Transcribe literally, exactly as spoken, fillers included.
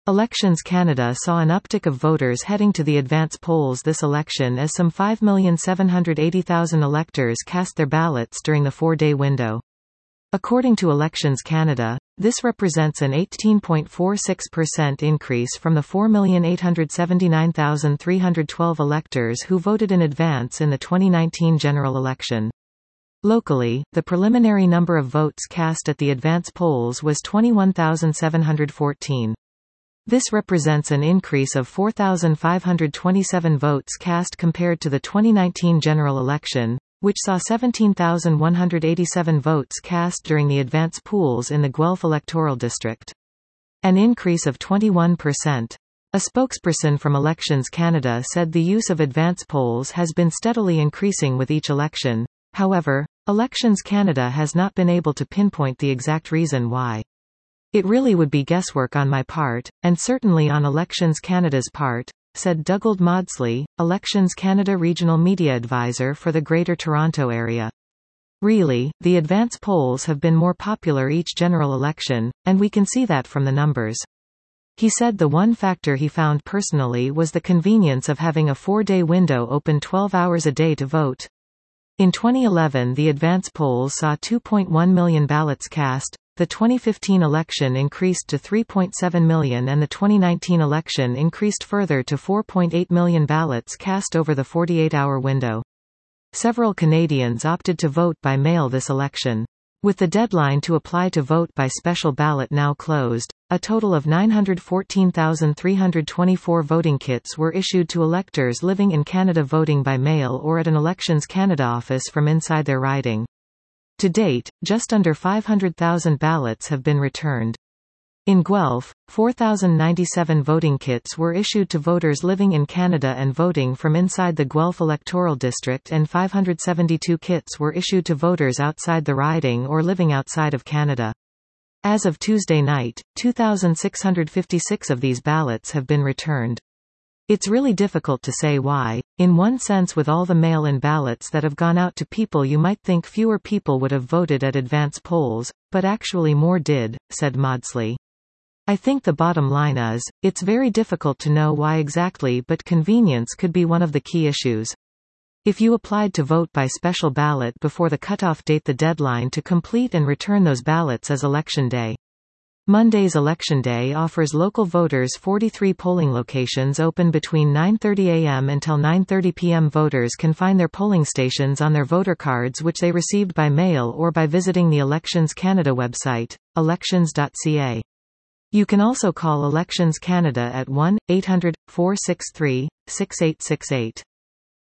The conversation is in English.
Elections Canada saw an uptick of voters heading to the advance polls this election as some five million seven hundred eighty thousand electors cast their ballots during the four-day window. According to Elections Canada, this represents an eighteen point four six percent increase from the four million eight hundred seventy-nine thousand three hundred twelve electors who voted in advance in the twenty nineteen general election. Locally, the preliminary number of votes cast at the advance polls was twenty-one thousand seven hundred fourteen. This represents an increase of four thousand five hundred twenty-seven votes cast compared to the twenty nineteen general election, which saw seventeen thousand one hundred eighty-seven votes cast during the advance polls in the Guelph electoral district. An increase of twenty-one percent. A spokesperson from Elections Canada said the use of advance polls has been steadily increasing with each election. However, Elections Canada has not been able to pinpoint the exact reason why. It really would be guesswork on my part, and certainly on Elections Canada's part, said Dougald Maudsley, Elections Canada Regional Media Advisor for the Greater Toronto Area. Really, the advance polls have been more popular each general election, and we can see that from the numbers. He said the one factor he found personally was the convenience of having a four-day window open twelve hours a day to vote. In twenty eleven the advance polls saw two point one million ballots cast. The twenty fifteen election increased to three point seven million and the twenty nineteen election increased further to four point eight million ballots cast over the forty-eight hour window. Several Canadians opted to vote by mail this election. With the deadline to apply to vote by special ballot now closed, a total of nine hundred fourteen thousand three hundred twenty-four voting kits were issued to electors living in Canada voting by mail or at an Elections Canada office from inside their riding. To date, just under five hundred thousand ballots have been returned. In Guelph, four thousand ninety-seven voting kits were issued to voters living in Canada and voting from inside the Guelph electoral district and five hundred seventy-two kits were issued to voters outside the riding or living outside of Canada. As of Tuesday night, two thousand six hundred fifty-six of these ballots have been returned. It's really difficult to say why. In one sense, with all the mail-in ballots that have gone out to people, you might think fewer people would have voted at advance polls, but actually more did, said Maudsley. I think the bottom line is, it's very difficult to know why exactly, but convenience could be one of the key issues. If you applied to vote by special ballot before the cutoff date, the deadline to complete and return those ballots is Election Day. Monday's Election Day offers local voters forty-three polling locations open between nine thirty a m until nine thirty p m Voters can find their polling stations on their voter cards, which they received by mail or by visiting the Elections Canada website, elections dot c a. You can also call Elections Canada at one eight hundred four six three six eight six eight.